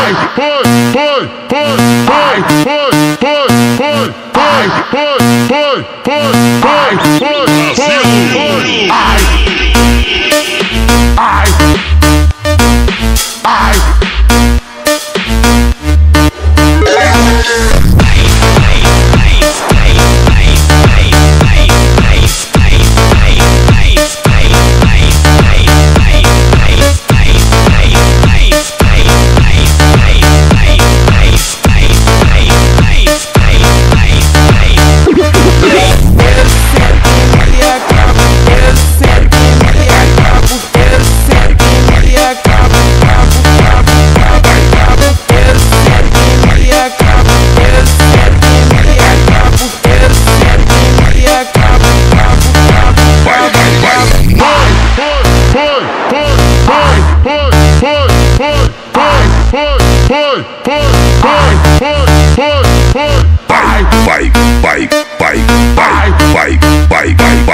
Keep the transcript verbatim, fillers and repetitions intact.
vai, foi, foi, foi, foi, foi, foi, foi, foi, foi, foi, foi, foi, foi, foi, foi, ai, ai, ai. Vai, vai, vai, vai, vai, vai, vai, vai.